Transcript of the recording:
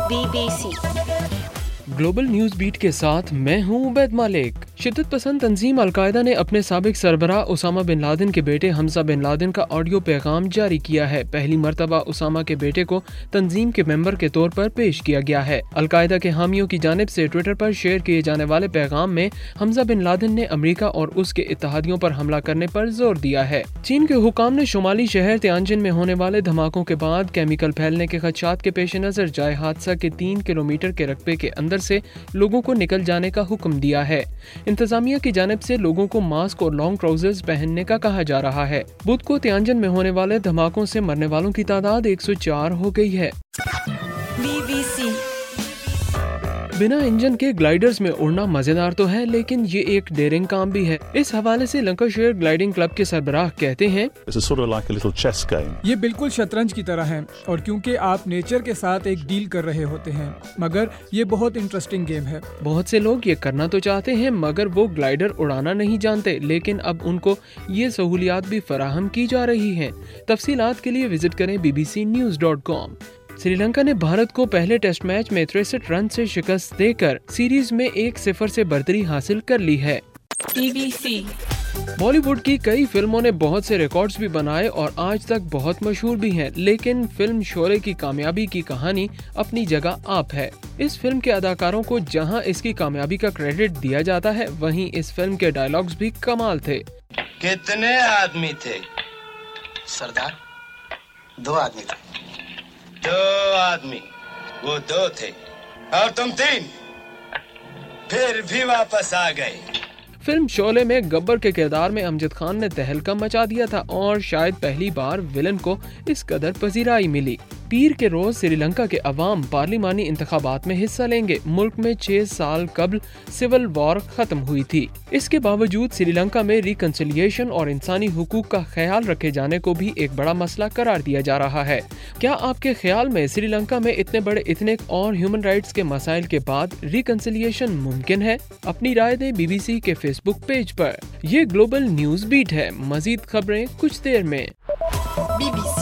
BBC global news beat के साथ मैं हूं उबैद मालिक। शिद्दत पसंद तंजीम अलकायदा ने अपने साबिक सरबराह उसामा बिन लादेन के बेटे हमजा बिन लादेन का ऑडियो पैगाम जारी किया है। पहली मरतबा उसामा के बेटे को तंजीम के मेंबर के तौर पर पेश किया गया है। अलकायदा के हामियों की जानिब से ट्विटर पर शेयर किए जाने वाले पैगाम में हमजा बिन लादेन ने अमेरिका और उसके इत्तहादियों पर हमला करने पर जोर दिया है। चीन के हुकाम ने शुमाली शहर तियानजिन में होने वाले धमाकों के बाद केमिकल फैलने के खदशात के पेश नजर जाए हादसा के 3 किलोमीटर के रकबे के अंदर से लोगों को निकल जाने का हुक्म दिया है। इंतजामिया की जानिब से लोगों को मास्क और लॉन्ग ट्राउजर्स पहनने का कहा जा रहा है। बुध को तियानजिन में होने वाले धमाकों से मरने वालों की तादाद 104 हो गई है। BBC बिना इंजन के ग्लाइडर्स में उड़ना मजेदार तो है, लेकिन ये एक डेयरिंग काम भी है। इस हवाले से लंकाशायर ग्लाइडिंग क्लब के सरबराह कहते हैं, ये बिल्कुल शतरंज की तरह है और क्योंकि आप नेचर के साथ एक डील कर रहे होते हैं, मगर ये बहुत इंटरेस्टिंग गेम है। बहुत से लोग ये करना तो चाहते हैं मगर वो ग्लाइडर उड़ाना नहीं जानते, लेकिन अब उनको ये सहूलियात भी फराहम की जा रही हैं। तफसीलात के लिए विजिट करें bbcnews.com। श्रीलंका ने भारत को पहले टेस्ट मैच में 63 रन से शिकस्त देकर सीरीज में 1-0 से बढ़तरी हासिल कर ली है। BBC बॉलीवुड की कई फिल्मों ने बहुत से रिकॉर्ड्स भी बनाए और आज तक बहुत मशहूर भी हैं, लेकिन फिल्म शोले की कामयाबी की कहानी अपनी जगह आप है। इस फिल्म के अदाकारों को जहां इसकी कामयाबी का क्रेडिट दिया जाता है, वहीं इस फिल्म के डायलॉग्स भी कमाल थे। कितने आदमी थे सरदार? 2 आदमी थे। 2 आदमी, वो 2 थे और तुम 3, फिर भी वापस आ गए। फिल्म शोले में गब्बर के किरदार में अमजद खान ने तहलका मचा दिया था और शायद पहली बार विलन को इस कदर पजीराई मिली। पीर के रोज श्रीलंका के अवाम पार्लिमानी इंतखाबात में हिस्सा लेंगे। मुल्क में 6 साल कबल सिविल वॉर खत्म हुई थी। इसके बावजूद श्रीलंका में रिकंसिलिएशन और इंसानी हुकूक का ख्याल रखे जाने को भी एक बड़ा मसला करार दिया जा रहा है। क्या आपके ख्याल में श्रीलंका में इतने बड़े इथनिक और ह्यूमन राइट्स के मसाइल के बाद रिकंसिलिएशन मुमकिन है? अपनी राय दें BBC के फेसबुक पेज पर। ये ग्लोबल न्यूज बीट है। मजीद खबरें कुछ देर में। BBC